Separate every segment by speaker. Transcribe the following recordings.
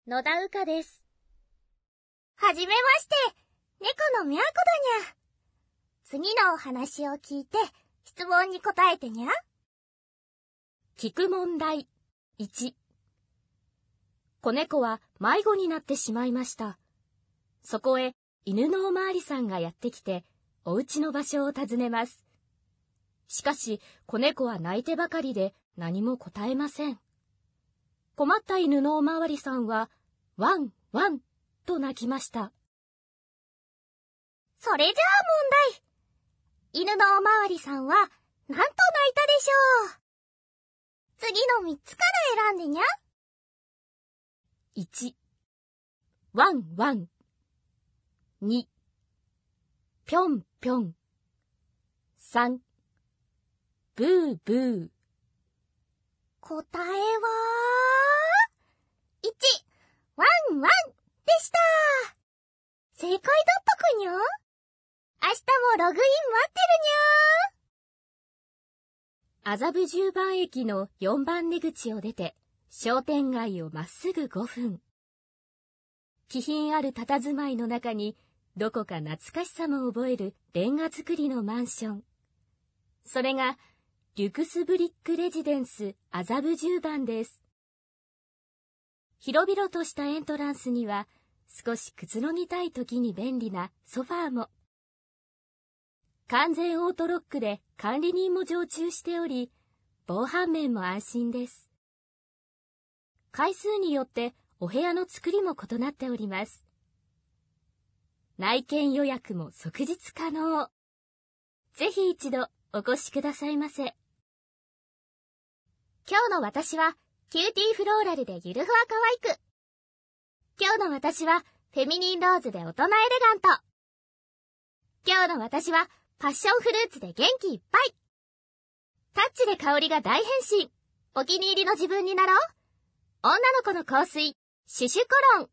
Speaker 1: 野田うかです。
Speaker 2: はじめまして、猫のみゃーこだにゃ。次のお話を聞いて、質問に答えてにゃ。
Speaker 1: 聞く問題1。子猫は迷子になってしまいました。そこへ犬のおまわりさんがやってきて、お家の場所を尋ねます。しかし、子猫は泣いてばかりで何も答えません。困った犬のおまわりさんは、ワンワンと鳴きました。
Speaker 2: それじゃあ問題。犬のおまわりさんは何と鳴いたでしょう。次の3つから選んでにゃ。
Speaker 1: 1、ワンワン。2、ぴょんぴょん。3、ブーブー。
Speaker 2: 答えは1、ワンワンでした。正解だったかにゃ。明日もログイン待ってる
Speaker 1: にゃ。麻布十番駅の4番出口を出て、商店街をまっすぐ5分。気品ある佇まいの中に、どこか懐かしさも覚えるレンガ造りのマンション。それが、リュクスブリックレジデンス麻布十番です。広々としたエントランスには、少しくつろぎたい時に便利なソファーも。完全オートロックで管理人も常駐しており、防犯面も安心です。回数によってお部屋の作りも異なっております。内見予約も即日可能。ぜひ一度お越しくださいませ。
Speaker 2: 今日の私はキューティーフローラルでゆるふわかわいく。今日の私はフェミニンローズで大人エレガント。今日の私はパッションフルーツで元気いっぱい。タッチで香りが大変身。お気に入りの自分になろう。女の子の香水、シュシュコロ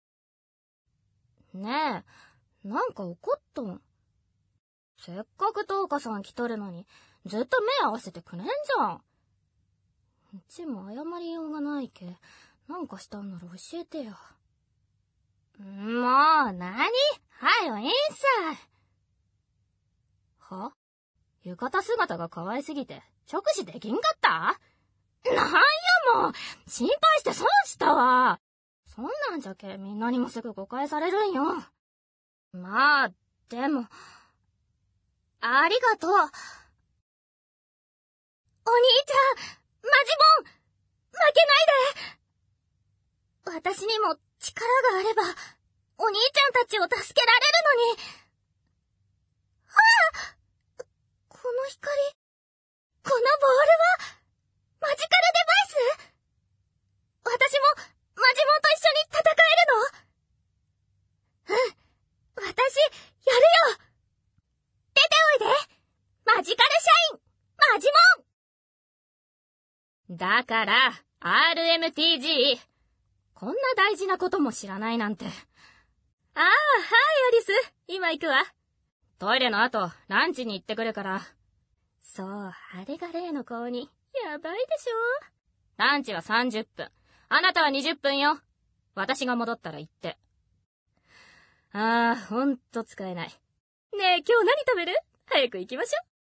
Speaker 2: ン。ねえ、なんか怒ったん。せっかくトーカさん来とるのに、ずっと目合わせてくれんじゃん。うちも謝りようがないけ、なんかしたんなら教えてよ。もう、なに？はよ、いいんさ。は？浴衣姿が可愛すぎて、直視できんかった？なんやもう、心配して損したわ。そんなんじゃけ、みんなにもすぐ誤解されるんよ。まあ、でも、ありがとう。お兄ちゃん、マジモン、負けないで。私にも力があれば、お兄ちゃんたちを助けられるのに。はあ！この光、このボールは、マジカルデバイス？私も、マジモンと一緒に戦えるの？私、やるよ！出ておいで！マジカルシャイン！マジモン！
Speaker 1: だから、RMTG。こんな大事なことも知らないなんて。はい、アリス。今行くわ。トイレの後、ランチに行ってくるから。そう、あれが例の子に。やばいでしょ。ランチは30分。あなたは20分よ。私が戻ったら行って。ほんと使えない。ねえ、今日何食べる？早く行きましょう。